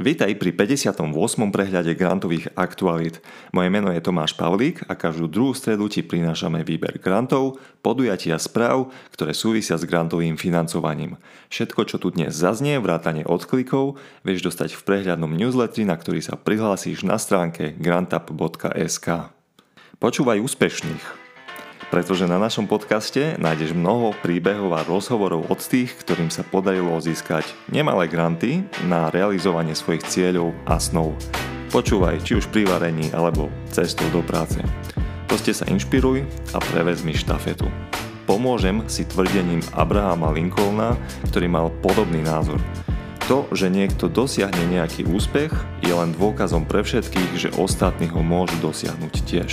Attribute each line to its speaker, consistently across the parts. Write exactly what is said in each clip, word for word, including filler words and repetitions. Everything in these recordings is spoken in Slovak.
Speaker 1: Vítaj pri päťdesiatom ôsmom prehľade grantových aktualít. Moje meno je Tomáš Pavlík a každú druhú stredu ti prinášame výber grantov, podujatia správ, ktoré súvisia s grantovým financovaním. Všetko, čo tu dnes zaznie, vrátane odklikov, vieš dostať v prehľadnom newsletteri, na ktorý sa prihlásíš na stránke grantup bodka es ká. Počúvaj úspešných, pretože na našom podcaste nájdeš mnoho príbehov a rozhovorov od tých, ktorým sa podarilo získať nemalé granty na realizovanie svojich cieľov a snov. Počúvaj, či už pri varení alebo cestou do práce. Proste sa inšpiruj a prevezmi štafetu. Pomôžem si tvrdením Abrahama Lincolna, ktorý mal podobný názor. To, že niekto dosiahne nejaký úspech, je len dôkazom pre všetkých, že ostatní ho môžu dosiahnuť tiež.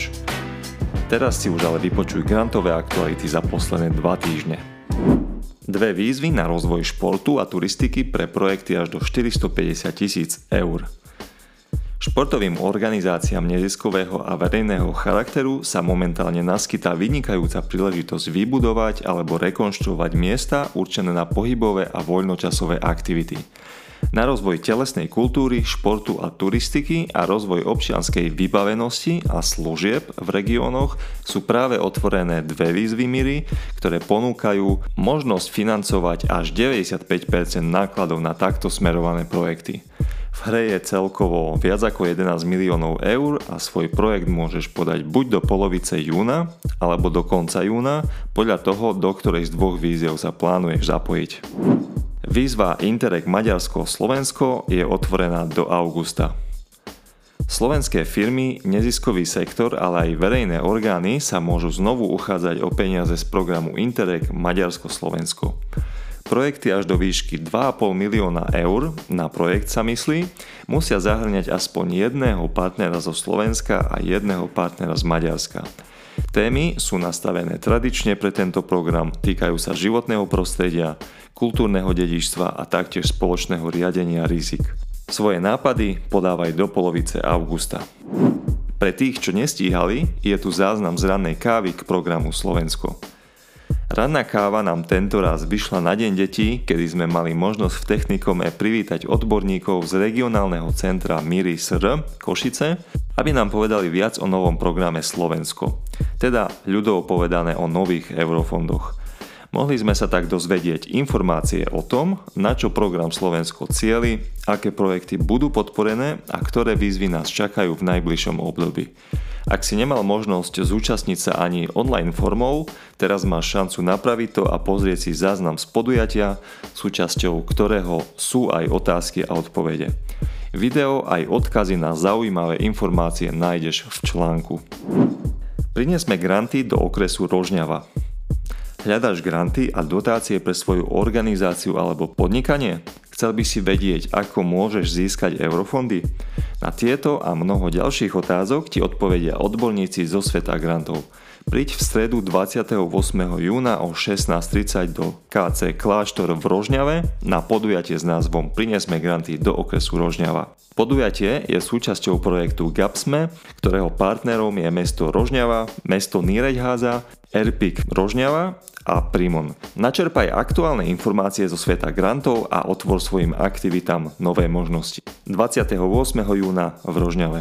Speaker 1: Teraz si už ale vypočuj grantové aktuality za posledné dva týždne. Dve výzvy na rozvoj športu a turistiky pre projekty až do štyristopäťdesiat tisíc eur. Športovým organizáciám neziskového a verejného charakteru sa momentálne naskytá vynikajúca príležitosť vybudovať alebo rekonštruovať miesta určené na pohybové a voľnočasové aktivity. Na rozvoj telesnej kultúry, športu a turistiky a rozvoj občianskej vybavenosti a služieb v regiónoch sú práve otvorené dve výzvy MIRI, ktoré ponúkajú možnosť financovať až deväťdesiatpäť percent nákladov na takto smerované projekty. V hre je celkovo viac ako jedenásť miliónov eur a svoj projekt môžeš podať buď do polovice júna alebo do konca júna, podľa toho, do ktorej z dvoch výziev sa plánuješ zapojiť. Výzva Interreg Maďarsko-Slovensko je otvorená do augusta. Slovenské firmy, neziskový sektor, ale aj verejné orgány sa môžu znovu uchádzať o peniaze z programu Interreg Maďarsko-Slovensko. Projekty až do výšky dva a pol milióna eur, na projekt sa myslí, musia zahŕňať aspoň jedného partnera zo Slovenska a jedného partnera z Maďarska. Témy sú nastavené tradične pre tento program, týkajú sa životného prostredia, kultúrneho dedičstva a taktiež spoločného riadenia rizik. Svoje nápady podávaj do polovice augusta. Pre tých, čo nestíhali, je tu záznam z rannej kávy k programu Slovensko. Ranná káva nám tentoraz vyšla na Deň detí, kedy sme mali možnosť v Technikome privítať odborníkov z regionálneho centra MIRI es er Košice, aby nám povedali viac o novom programe Slovensko, teda ľudovo povedané o nových eurofondoch. Mohli sme sa tak dozvedieť informácie o tom, na čo program Slovensko cieli, aké projekty budú podporené a ktoré výzvy nás čakajú v najbližšom období. Ak si nemal možnosť zúčastniť sa ani online formou, teraz máš šancu napraviť to a pozrieť si záznam z podujatia, súčasťou ktorého sú aj otázky a odpovede. Video aj odkazy na zaujímavé informácie nájdeš v článku. Priniesme granty do okresu Rožňava. Hľadáš granty a dotácie pre svoju organizáciu alebo podnikanie? Chcel by si vedieť, ako môžeš získať eurofondy? Na tieto a mnoho ďalších otázok ti odpovedia odborníci zo sveta grantov. Príď v stredu dvadsiateho ôsmeho júna o šestnásť tridsať do ká cé Kláštor v Rožňave na podujatie s názvom Priniesme granty do okresu Rožňava. Podujatie je súčasťou projektu GAPSME, ktorého partnerom je mesto Rožňava, mesto Nyíregyháza, Erpik Rožňava a Primon. Načerpaj aktuálne informácie zo sveta grantov a otvor svojim aktivitám nové možnosti. dvadsiateho ôsmeho júna v Rožňave.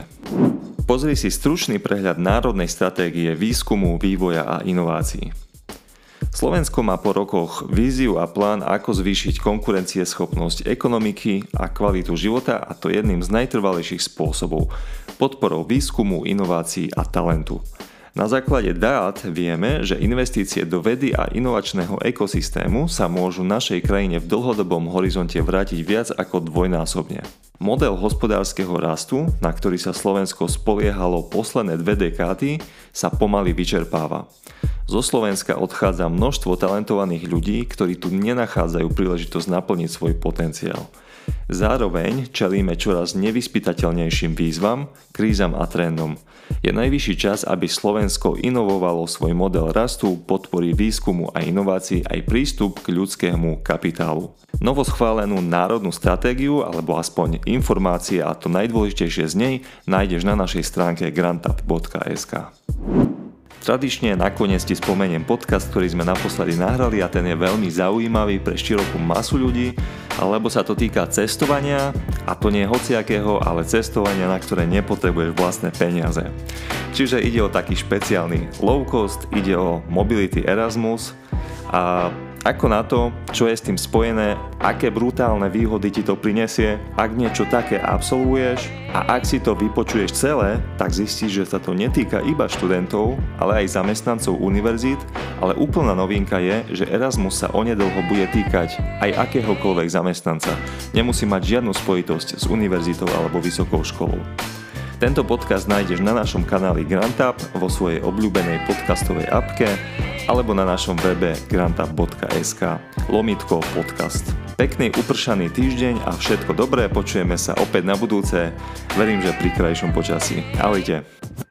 Speaker 1: Pozri si stručný prehľad národnej stratégie výskumu, vývoja a inovácií. Slovensko má po rokoch víziu a plán, ako zvýšiť konkurencieschopnosť ekonomiky a kvalitu života, a to jedným z najtrvalejších spôsobov podporou výskumu, inovácií a talentu. Na základe dát vieme, že investície do vedy a inovačného ekosystému sa môžu našej krajine v dlhodobom horizonte vrátiť viac ako dvojnásobne. Model hospodárskeho rastu, na ktorý sa Slovensko spoliehalo posledné dve dekády, sa pomaly vyčerpáva. Zo Slovenska odchádza množstvo talentovaných ľudí, ktorí tu nenachádzajú príležitosť naplniť svoj potenciál. Zároveň čelíme čoraz nevyspytateľnejším výzvam, krízam a trendom. Je najvyšší čas, aby Slovensko inovovalo svoj model rastu, podpory výskumu a inovácií aj prístup k ľudskému kapitálu. Novoschválenú národnú stratégiu alebo aspoň informácie a to najdôležitejšie z nej nájdeš na našej stránke grantup bodka es ká. Tradične nakoniec ti spomeniem podcast, ktorý sme naposledy nahrali a ten je veľmi zaujímavý pre širokú masu ľudí, lebo sa to týka cestovania a to nie hociakého, ale cestovania, na ktoré nepotrebuješ vlastné peniaze. Čiže ide o taký špeciálny low cost, ide o Mobility Erasmus a ako na to, čo je s tým spojené, aké brutálne výhody ti to prinesie, ak niečo také absolvuješ a ak si to vypočuješ celé, tak zistíš, že sa to netýka iba študentov, ale aj zamestnancov univerzít, ale úplná novinka je, že Erasmus sa onedlho bude týkať aj akéhokoľvek zamestnanca. Nemusí mať žiadnu spojitosť s univerzitou alebo vysokou školou. Tento podcast nájdeš na našom kanáli GrantUp, vo svojej obľúbenej podcastovej apke alebo na našom webe grantup bodka es ká lomitko podcast. Pekný upršaný týždeň a všetko dobré, počujeme sa opäť na budúce. Verím, že pri krajšom počasí. Ahojte.